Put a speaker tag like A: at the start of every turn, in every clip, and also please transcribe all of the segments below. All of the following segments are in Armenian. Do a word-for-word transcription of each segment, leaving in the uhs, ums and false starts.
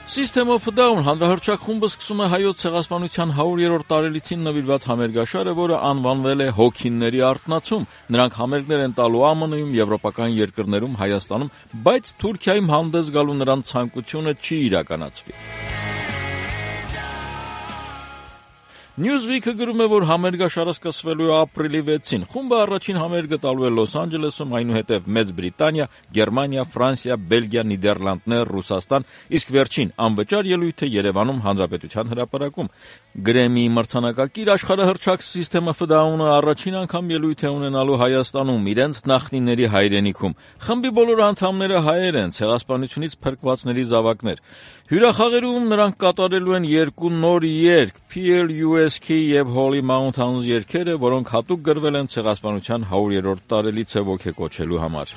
A: System of a Down հանրահռչակ խումբը սկսում է հայոց ցեղասպանության հարյուրերորդ տարելիցին նվիրված համերգաշարը, որը անվանվել է «Հոգիների արթնացում»։ Նրանք համերգներ են տալու Α M N-ում, եվրոպական երկրներում, Հայաստանում, բայց Թուրքիայում հանդես գալու նրանց ցանկությունը չի իրականացվի։ Newsweek-ը գրում է, որ համերգաշարը սկսվելու է ապրիլի վեցին։ Խումբը առաջին համերգը տալու է Լոս Անջելեսում, այնուհետև Մեծ Բրիտանիա, Գերմանիա, Ֆրանսիա, Բելգիա, Նիդերլանդներ, Ռուսաստան, իսկ վերջին անվճար ելույթը Երևանում Հանրապետության հրապարակում։ Գրեմմիի մրցանակակիր աշխարհահռչակ System of a Down-ը առաջին անգամ ելույթ է ունենալու Հայաստանում, իրենց նախնիների հայրենիքում։ Խմբի բոլոր անդամները հայեր են, ցեղասպանությունից փրկվածների զավակներ։ Հյուրախաղերում նրանք կատարելու են երկու նոր երգ՝ P L U S K եւ Holy Mountains երգերը, որոնք հատուկ գրվել են ցեղասպանության հարյուրերորդ տարելիցը ոգեկոչելու համար։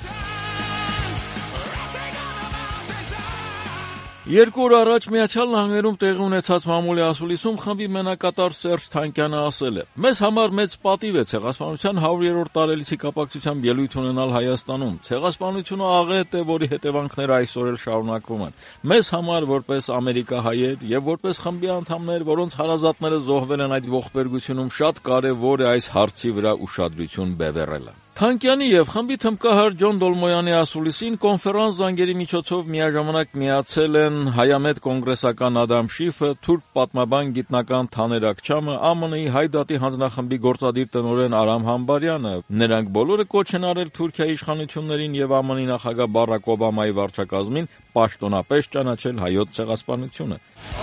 A: Երկու օր առաջ Միացյալ Նահանգներում տեղի ունեցած մամուլի ասուլիսում խմբի մենակատար Սերժ Թանկյանը ասել է. «Մեզ համար մեծ պատիվ է ցեղասպանության հարյուրերորդ տարելիցի կապակցությամբ ելույթ ունենալ Հայաստանում։ Ցեղասպանությունը աղետ է, որի հետևանքները այսօր էլ շարունակվում են։ Մեզ համար, որպես ամերիկահայեր եւ որպես խմբի անդամներ, որոնց հարազատները զոհվել են այդ ողբերգությունում, շատ կարեւոր է այս հարցի վրա ուշադրություն բևեռելը»։ Թանկյանի եւ խմբի թմբկահար Ջոն Դոլմոյանի ասուլիսին կոնֆերանս զանգերի միջոցով միաժամանակ միացել են Հայամետ կոնգրեսական Ադամ Շիֆը, թուրք պատմաբան գիտնական Թաներ Աքչամը, Α M N-ի Հայ դատի հանձնախմբի գործադիր տնօրեն Արամ Համբարյանը։ Նրանք բոլորը կոչ են արել Թուրքիայի իշխանություններին եւ Α M N-ի նախագահ Բարակ Օբամայի վարչակազմին պաշտոնապես ճանաչել հայոց ցեղասպանությունը։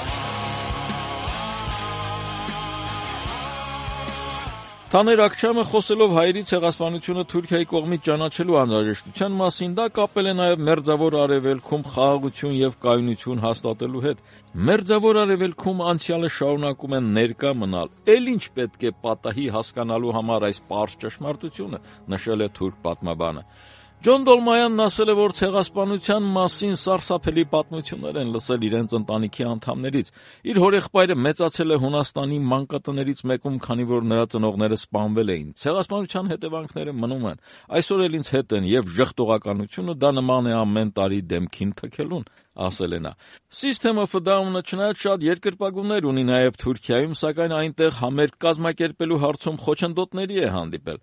A: Թաներ Աքչամը խոսելով հայերի ցեղասպանությունը Թուրքիայի կողմից ճանաչելու անհրաժեշտության մասին, դա կապել է նաև Մերձավոր Արևելքում խաղաղություն եւ կայունություն հաստատելու հետ։ Մերձավոր Արևելքում անցյալը շարունակում է ներկա մնալ։ Էլ ինչ պետք է պատահի հասկանալու համար այս պարզ ճշմարտությունը, նշել է թուրք պատմաբանը։ Ջոն Դոլմոյանն ասել է, որ ցեղասպանության մասին սարսափելի պատմություններ են լսել իրենց ընտանիքի անդամներից։ Իր հորեղբայրը մեծացել է Հունաստանի մանկատներից մեկում, քանի որ նրա ծնողները սպանվել էին։ Ցեղասպանության հետևանքները մնում են։ Այսօր էլ ինձ հետ են եւ ժխտողականությունը դա նման է ամեն տարի դեմքին թքելուն, ասել է նա։ System of a Down-ը չնայած շատ երկրպագուներ ունի նաև Թուրքիայում, սակայն այնտեղ համերգ կազմակերպելու հարցում խոչընդոտների է հանդիպել։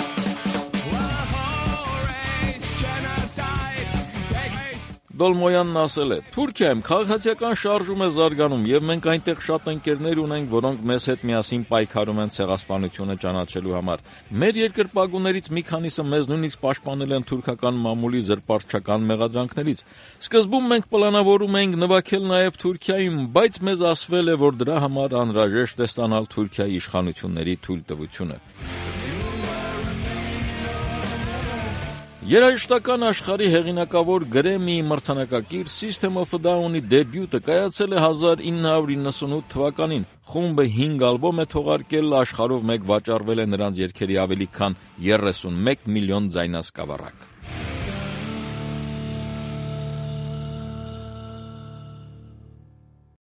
A: Դոլմոյանն ասել է. «Թուրքիայում քաղաքացիական շարժում է զարգանում եւ մենք այնտեղ շատ ընկերներ ունենք, որոնք մեզ հետ միասին պայքարում են ցեղասպանությունը ճանաչելու համար։ Մեր երկրպագուներից մի քանիսը մեզ նույնիսկ պաշտպանել են թուրքական մամուլի զրպարտչական մեղադրանքներից։ Սկզբում մենք պլանավորում էինք նվագել նաեւ Թուրքիայում, բայց մեզ ասվել է, որ դրա համար անհրաժեշտ է ստանալ Թուրքիայի իշխանությունների թույլտվությունը»։ Երաժշտական աշխարհի հեղինակավոր Գրեմմիի մրցանակակիր System of a Down-ի դեբյուտը կայացել է հազար ինը հարյուր իննսունութ թվականին։ Խումբը հինգ ալբոմ է թողարկել, աշխարհով մեկ վաճառվել է նրանց երգերի ավելի քան երեսունմեկ միլիոն ձայնասկավառակ։